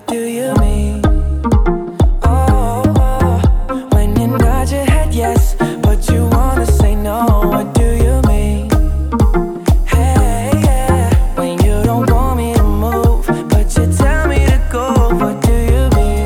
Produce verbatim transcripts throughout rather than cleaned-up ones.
What do you mean? Oh, oh, when you nod your head yes, but you wanna say no. What do you mean? Hey, yeah, when you don't want me to move, but you tell me to go. What do you mean?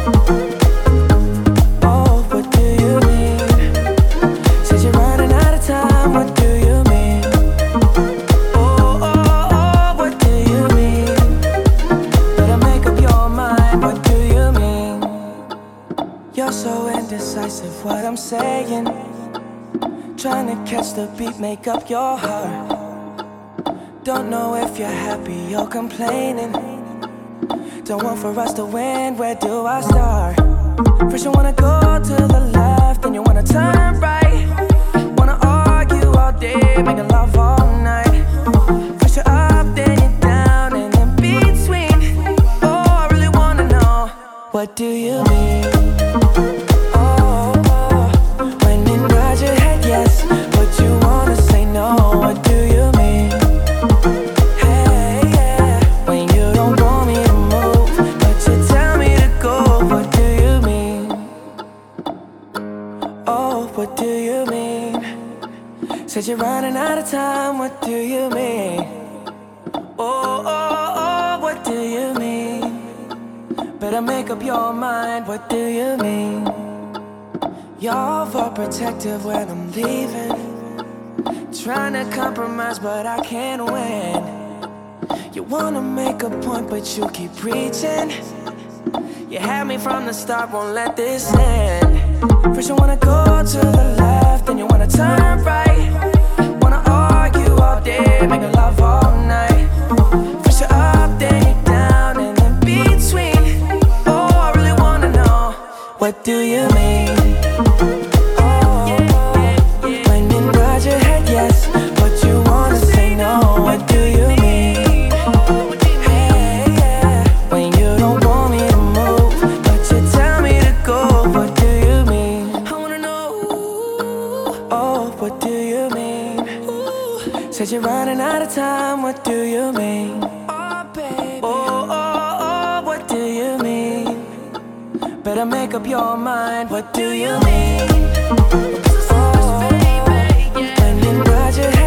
Oh, what do you mean? Said you're running out of time. What do you mean? Oh, oh, oh, what do you mean? Better make up your mind. What do you mean? You're so indecisive, what I'm saying. Trying to catch the beat, make up your heart. Don't know if you're happy or complaining. Don't want for us to win, where do I start? First you wanna go to the left, then you wanna turn right. Wanna argue all day, making love all night. First you're up, then you're down, and in between. Oh, I really wanna know, what do you mean? Oh, oh, when you nod your head yes, but you wanna say no. What do you mean? Hey, yeah, when you don't want me to move, but you tell me to go. What do you mean? Oh, what do you mean? Said you're running out of time. What do you mean? Oh, oh, oh, what do you mean? Better make up your mind. What do you mean? You're overprotective when I'm leaving. Trying to compromise, but I can't win. You wanna make a point, but you keep preaching. You had me from the start, won't let this end. First you wanna go to the left, then you wanna turn right. Wanna argue all day, making love all night. First you're up, then you're down, and in between. Oh, I really wanna know, what do you mean? Oh, when you nod your head yes, but you wanna say no. What do you mean? Hey, yeah, when you don't want me to move, but you tell me to go. What do you mean? I wanna know. Oh, what do you mean? Said you're running out of time. What do you mean? Oh, baby. Oh, oh, oh, what do you mean? Better make up your mind. What do you mean? Oh, when you nod your